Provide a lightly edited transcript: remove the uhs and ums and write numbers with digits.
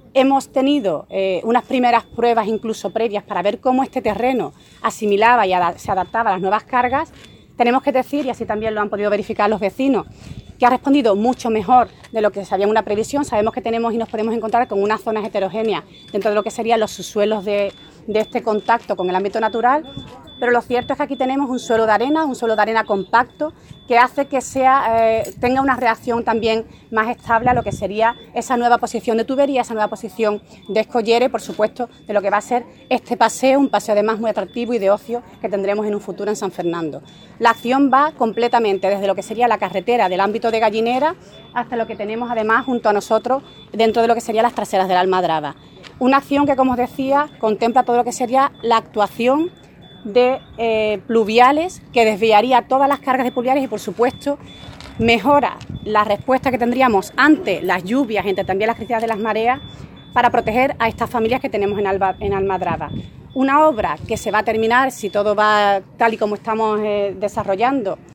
hemos tenido unas primeras pruebas incluso previas para ver cómo este terreno asimilaba y se adaptaba a las nuevas cargas. Tenemos que decir, y así también lo han podido verificar los vecinos, que ha respondido mucho mejor de lo que sabía en una previsión. Sabemos que tenemos y nos podemos encontrar con unas zonas heterogéneas dentro de lo que serían los subsuelos de este contacto con el ámbito natural, pero lo cierto es que aquí tenemos un suelo de arena compacto, que hace que tenga una reacción también más estable a lo que sería esa nueva posición de tubería, esa nueva posición de escollera y, por supuesto, de lo que va a ser este paseo, un paseo además muy atractivo y de ocio que tendremos en un futuro en San Fernando. La acción va completamente desde lo que sería la carretera del ámbito de Gallinera hasta lo que tenemos además junto a nosotros dentro de lo que serían las traseras de la Almadraba. Una acción que, como os decía, contempla todo lo que sería la actuación de pluviales, que desviaría todas las cargas de pluviales y, por supuesto, mejora la respuesta que tendríamos ante las lluvias, entre también las crecidas de las mareas, para proteger a estas familias que tenemos en Almadraba. Una obra que se va a terminar, si todo va tal y como estamos desarrollando,